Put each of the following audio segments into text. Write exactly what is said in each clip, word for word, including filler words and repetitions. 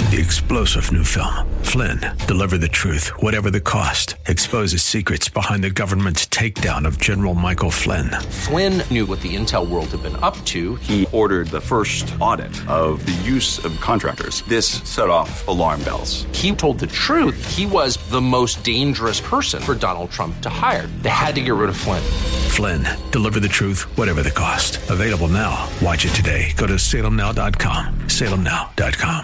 the explosive new film, Flynn, deliver the truth, whatever the cost, exposes secrets behind the government's takedown of General Michael Flynn. Flynn knew what the intel world had been up to. He ordered the first audit of the use of contractors. This set off alarm bells. He told the truth. He was the most dangerous person for Donald Trump to hire. They had to get rid of Flynn. Flynn, deliver the truth, whatever the cost. Available now. Watch it today. Go to salem now dot com. salem now dot com.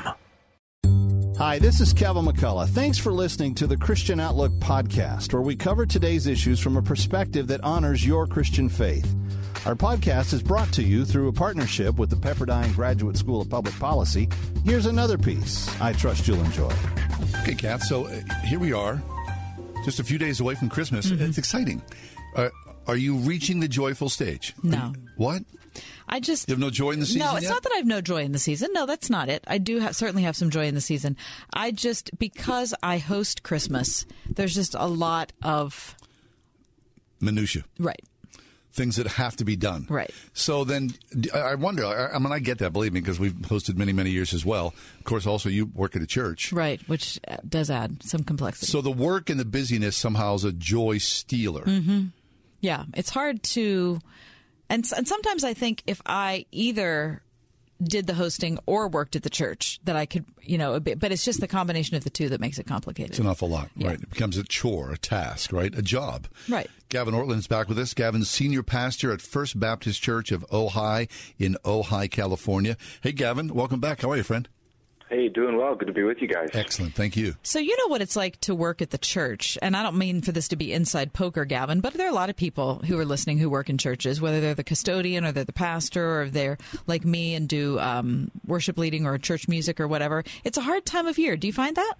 Hi, this is Kevin McCullough. Thanks for listening to the Christian Outlook podcast, where we cover today's issues from a perspective that honors your Christian faith. Our podcast is brought to you through a partnership with the Pepperdine Graduate School of Public Policy. Here's another piece I trust you'll enjoy. Okay, Kat, so uh, here we are, just a few days away from Christmas. Mm-hmm. It's exciting. Uh, are you reaching the joyful stage? No. What? I just... You have no joy in the season No, it's yet? not that I have no joy in the season. No, that's not it. I do have, certainly have some joy in the season. I just, because I host Christmas, there's just a lot of... Minutia. Right. Things that have to be done. Right. So then, I wonder, I mean, I get that, believe me, because we've hosted many, many years as well. Of course, also you work at a church. Right, which does add some complexity. So the work and the busyness somehow is a joy stealer. Mm-hmm. Yeah, it's hard to... And, and sometimes I think if I either did the hosting or worked at the church, that I could, you know, a bit, but it's just the combination of the two that makes it complicated. It's an awful lot, yeah. right? It becomes a chore, a task, right? A job. Right. Gavin Ortland's back with us. Gavin's senior pastor at First Baptist Church of Ojai in Ojai, California. Hey, Gavin, welcome back. How are you, friend? Hey, doing well. Good to be with you guys. Excellent. Thank you. So you know what it's like to work at the church, and I don't mean for this to be inside poker, Gavin, but there are a lot of people who are listening who work in churches, whether they're the custodian or they're the pastor or they're like me and do um, worship leading or church music or whatever. It's a hard time of year. Do you find that?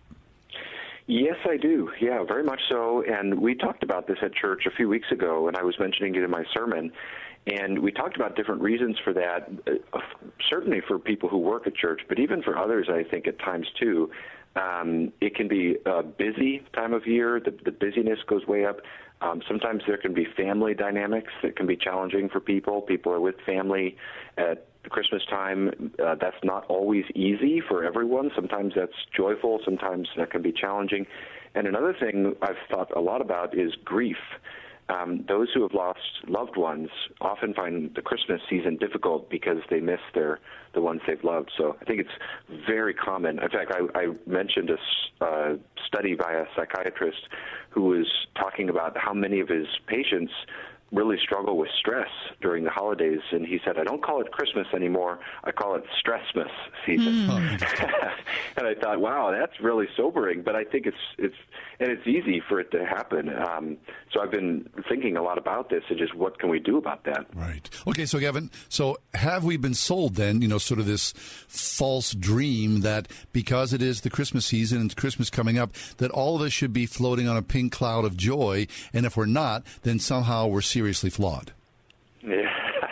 Yes, I do. Yeah, very much so. And we talked about this at church a few weeks ago, and I was mentioning it in my sermon. And we talked about different reasons for that, uh, certainly for people who work at church, but even for others, I think, at times, too. Um, it can be a busy time of year. The, the busyness goes way up. Um, sometimes there can be family dynamics that can be challenging for people. People are with family at Christmas time. Uh, that's not always easy for everyone. Sometimes that's joyful. Sometimes that can be challenging. And another thing I've thought a lot about is grief. Um, those who have lost loved ones often find the Christmas season difficult because they miss their the ones they've loved. So I think it's very common. In fact, I, I mentioned a uh, study by a psychiatrist who was talking about how many of his patients really struggle with stress during the holidays, and he said, I don't call it Christmas anymore, I call it Stressmas season. Mm. And I thought, wow, that's really sobering, but I think it's, it's and it's easy for it to happen. Um, so I've been thinking a lot about this and just what can we do about that? Right. Okay, so Gavin, so have we been sold then, you know, sort of this false dream that because it is the Christmas season and Christmas coming up, that all of us should be floating on a pink cloud of joy, and if we're not, then somehow we're seriously flawed? Yeah,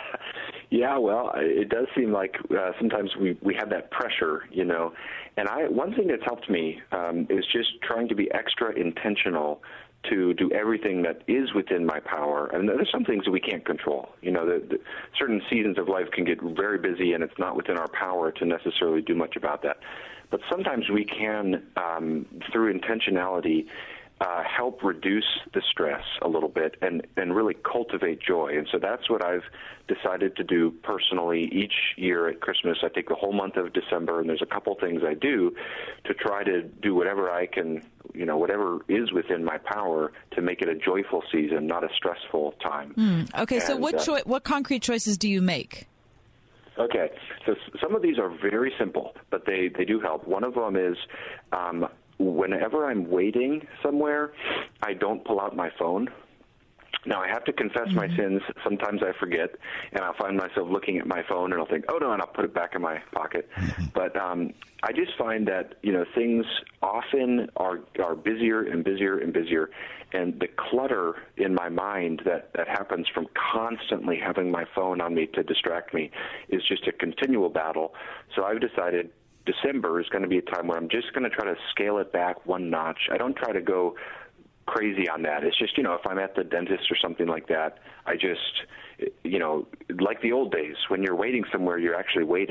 yeah. Well, it does seem like uh, sometimes we, we have that pressure, you know. And I one thing that's helped me um, is just trying to be extra intentional to do everything that is within my power. And there's some things that we can't control. You know, the, the certain seasons of life can get very busy, and it's not within our power to necessarily do much about that. But sometimes we can, um, through intentionality, Uh, help reduce the stress a little bit and, and really cultivate joy. And so that's what I've decided to do personally each year at Christmas. I take the whole month of December, and there's a couple things I do to try to do whatever I can, you know, whatever is within my power to make it a joyful season, not a stressful time. Mm, okay, and, so what, uh, choi- what concrete choices do you make? Okay, so some of these are very simple, but they, they do help. One of them is um, whenever I'm waiting somewhere, I don't pull out my phone. Now, I have to confess mm-hmm. my sins. Sometimes I forget, and I'll find myself looking at my phone, and I'll think, oh, no, and I'll put it back in my pocket. Mm-hmm. But um, I just find that, you know, things often are are busier and busier and busier, and the clutter in my mind that, that happens from constantly having my phone on me to distract me is just a continual battle. So I've decided December is going to be a time where I'm just going to try to scale it back one notch. I don't try to go crazy on that. It's just, you know, if I'm at the dentist or something like that, I just, you know, like the old days, when you're waiting somewhere, you're actually waiting.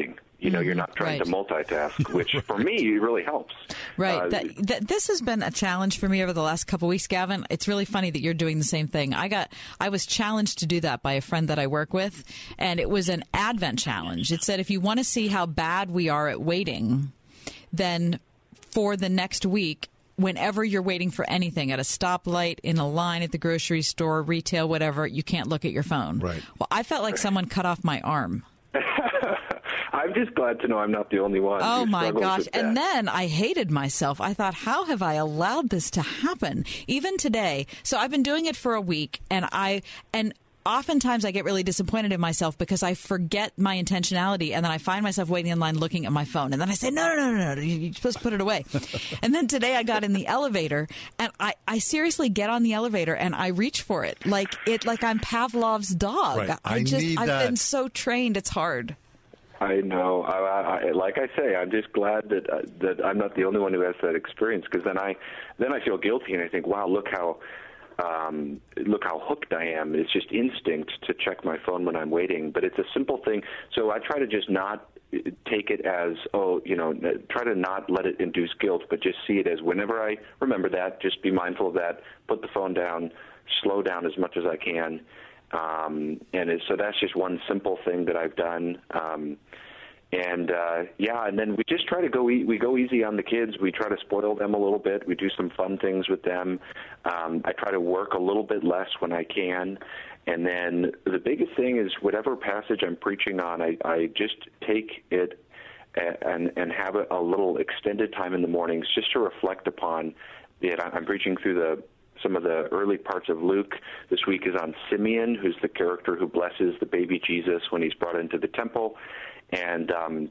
You know, mm-hmm. you're not trying right. to multitask, which for me really helps. Right. Uh, that, that, this has been a challenge for me over the last couple of weeks, Gavin. It's really funny that you're doing the same thing. I got, I was challenged to do that by a friend that I work with, and it was an Advent challenge. It said, if you want to see how bad we are at waiting, then for the next week, whenever you're waiting for anything at a stoplight, in a line at the grocery store, retail, whatever, you can't look at your phone. Right. Well, I felt like someone cut off my arm. I'm just glad to know I'm not the only one. Oh, who my struggles gosh. with that. And then I hated myself. I thought, how have I allowed this to happen? Even today. So I've been doing it for a week, and I and oftentimes I get really disappointed in myself because I forget my intentionality, and then I find myself waiting in line looking at my phone. And then I say, no, no, no, no, no, you're supposed to put it away. And then today I got in the elevator, and I, I seriously get on the elevator, and I reach for it like it like I'm Pavlov's dog. Right. I, I just, need I've that. been so trained. It's hard. I know. I, I, like I say, I'm just glad that uh, that I'm not the only one who has that experience, because then I then I feel guilty, and I think, wow, look how um, look how hooked I am. It's just instinct to check my phone when I'm waiting, but it's a simple thing. So I try to just not take it as, oh, you know, try to not let it induce guilt, but just see it as whenever I remember that, just be mindful of that, put the phone down, slow down as much as I can. Um, and it, so that's just one simple thing that I've done. Um, and, uh, yeah, and then we just try to go, e- we go easy on the kids. We try to spoil them a little bit. We do some fun things with them. Um, I try to work a little bit less when I can. And then the biggest thing is whatever passage I'm preaching on, I, I just take it and, and have a, a little extended time in the mornings just to reflect upon it. I'm preaching through the some of the early parts of Luke. This week is on Simeon, who's the character who blesses the baby Jesus when he's brought into the temple. And um,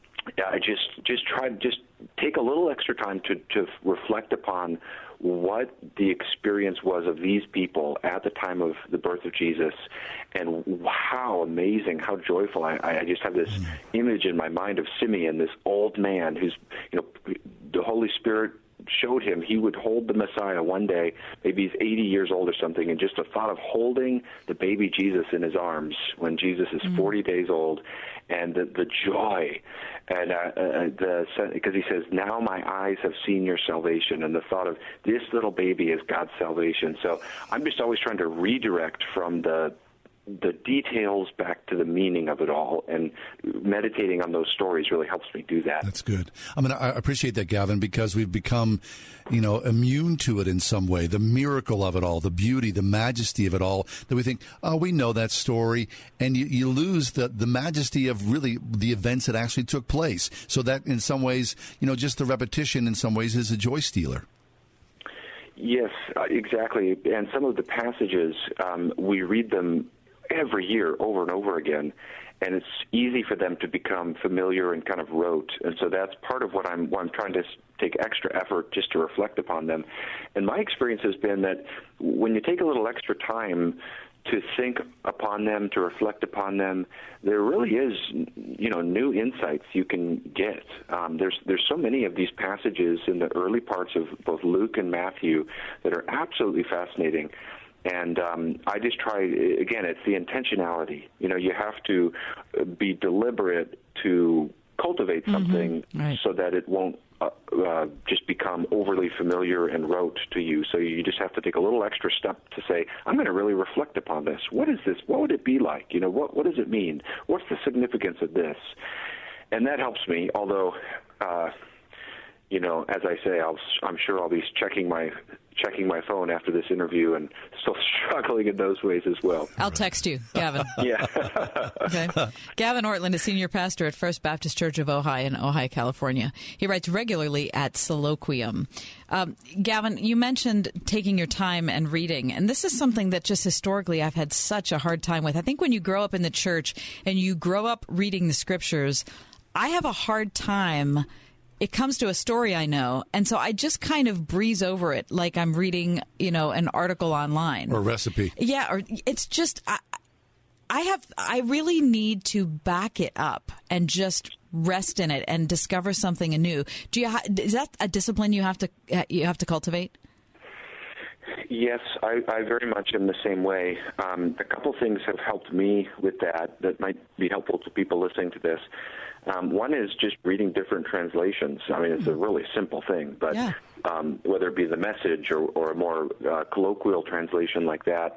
I just just try to just take a little extra time to, to reflect upon what the experience was of these people at the time of the birth of Jesus, and how amazing, how joyful. I, I just have this image in my mind of Simeon, this old man who's, you know, the Holy Spirit showed him he would hold the Messiah one day. Maybe he's eighty years old or something, and just the thought of holding the baby Jesus in his arms when Jesus is mm. forty days old, and the, the joy, and uh, uh, the because he says, now my eyes have seen your salvation, and the thought of this little baby is God's salvation. So I'm just always trying to redirect from the the details back to the meaning of it all, and meditating on those stories really helps me do that. That's good. I mean, I appreciate that, Gavin, because we've become, you know, immune to it in some way, the miracle of it all, the beauty, the majesty of it all, that we think, oh, we know that story, and you, you lose the, the majesty of really the events that actually took place. So that in some ways, you know, just the repetition in some ways is a joy stealer. Yes, uh, exactly. And some of the passages, um, we read them every year over and over again, and it's easy for them to become familiar and kind of rote. And so that's part of what I'm, what I'm trying to take extra effort just to reflect upon them. And my experience has been that when you take a little extra time to think upon them, to reflect upon them, there really is, you know, new insights you can get. Um, there's there's so many of these passages in the early parts of both Luke and Matthew that are absolutely fascinating. And um, I just try, again, it's the intentionality. You know, you have to be deliberate to cultivate something mm-hmm. right. so that it won't uh, uh, just become overly familiar and rote to you. So you just have to take a little extra step to say, I'm going to really reflect upon this. What is this? What would it be like? You know, what what does it mean? What's the significance of this? And that helps me, although, uh, you know, as I say, I'll, I'm sure I'll be checking my checking my phone after this interview and still struggling in those ways as well. I'll text you, Gavin. Yeah. Okay. Gavin Ortlund is senior pastor at First Baptist Church of Ojai in Ojai, California. He writes regularly at Soliloquium. Um, Gavin, you mentioned taking your time and reading, and this is something that just historically I've had such a hard time with. I think when you grow up in the church and you grow up reading the scriptures, I have a hard time. It comes to a story I know, and so I just kind of breeze over it like I'm reading, you know, an article online. Or a recipe. Yeah, or it's just, I, I have, I really need to back it up and just rest in it and discover something anew. Do you, ha- is that a discipline you have to, you have to cultivate? Yes, I, I very much am the same way. Um, a couple things have helped me with that that might be helpful to people listening to this. Um, one is just reading different translations. I mean, it's a really simple thing, but Yeah. um, whether it be the Message or, or a more uh, colloquial translation like that,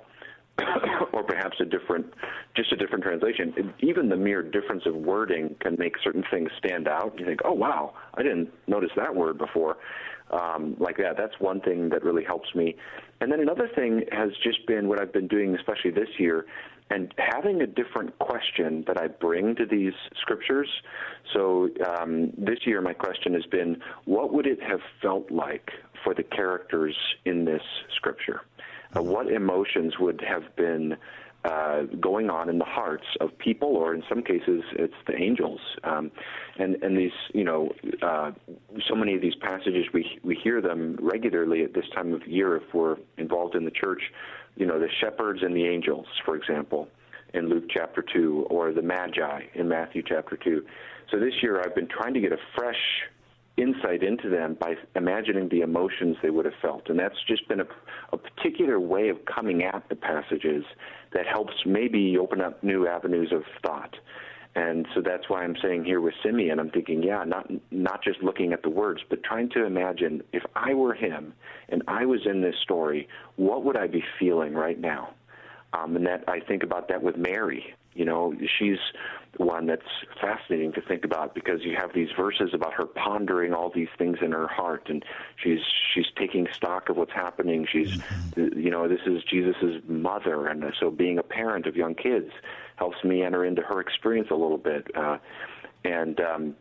or perhaps a different, just a different translation, even the mere difference of wording can make certain things stand out. You think, oh, wow, I didn't notice that word before. Um, like that. That's one thing that really helps me. And then another thing has just been what I've been doing, especially this year, and having a different question that I bring to these scriptures. So um, this year my question has been, what would it have felt like for the characters in this scripture? Uh, what emotions would have been uh, going on in the hearts of people, or in some cases it's the angels? Um, and, and these, you know, uh, so many of these passages, we, we hear them regularly at this time of year if we're involved in the church. You know, the shepherds and the angels, for example, in Luke chapter two, or the Magi in Matthew chapter two. So this year I've been trying to get a fresh insight into them by imagining the emotions they would have felt. And that's just been a, a particular way of coming at the passages that helps maybe open up new avenues of thought. And so that's why I'm saying here with Simeon, I'm thinking, yeah, not not just looking at the words, but trying to imagine if I were him and I was in this story, what would I be feeling right now? Um, and that I think about that with Mary. You know, she's one that's fascinating to think about, because you have these verses about her pondering all these things in her heart, and she's she's taking stock of what's happening. She's, mm-hmm. you know, this is Jesus's mother, and so being a parent of young kids helps me enter into her experience a little bit. Uh, and um,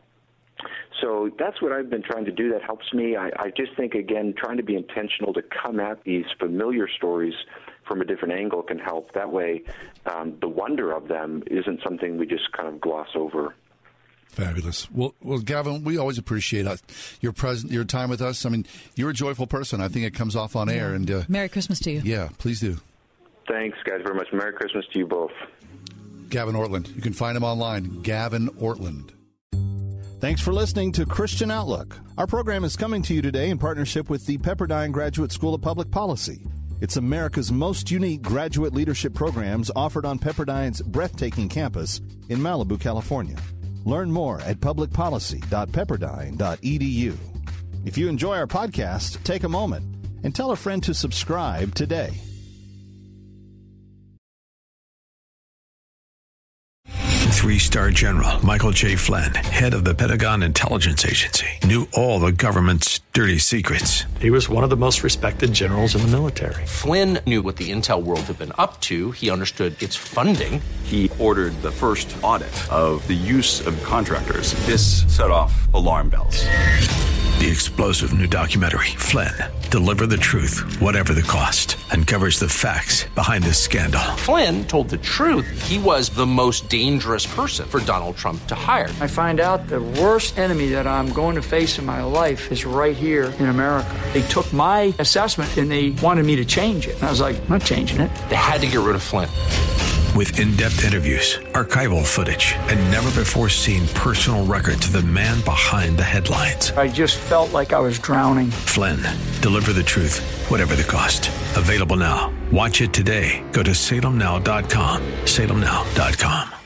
so that's what I've been trying to do. That helps me. I, I just think, again, trying to be intentional to come at these familiar stories from a different angle can help. That way, um, the wonder of them isn't something we just kind of gloss over. Fabulous. Well, well, Gavin, we always appreciate uh, your present, your time with us. I mean, you're a joyful person. I think it comes off on air. And uh, Merry Christmas to you. Yeah, please do. Thanks, guys, very much. Merry Christmas to you both. Gavin Ortlund. You can find him online, Gavin Ortlund. Thanks for listening to Christian Outlook. Our program is coming to you today in partnership with the Pepperdine Graduate School of Public Policy. It's America's most unique graduate leadership programs offered on Pepperdine's breathtaking campus in Malibu, California. Learn more at public policy dot pepperdine dot e d u. If you enjoy our podcast, take a moment and tell a friend to subscribe today. Three-star general Michael J. Flynn, head of the Pentagon Intelligence Agency, knew all the government's dirty secrets. He was one of the most respected generals in the military. Flynn knew what the intel world had been up to. He understood its funding. He ordered the first audit of the use of contractors. This set off alarm bells. The explosive new documentary, Flynn, Deliver the Truth, Whatever the Cost, uncovers the facts behind this scandal. Flynn told the truth. He was the most dangerous person for Donald Trump to hire. I find out the worst enemy that I'm going to face in my life is right here in America. They took my assessment and they wanted me to change it. And I was like, I'm not changing it. They had to get rid of Flynn. With in-depth interviews, archival footage, and never-before-seen personal records of the man behind the headlines. I just felt like I was drowning. Flynn, Deliver the Truth, Whatever the Cost. Available now. Watch it today. Go to salem now dot com. salem now dot com.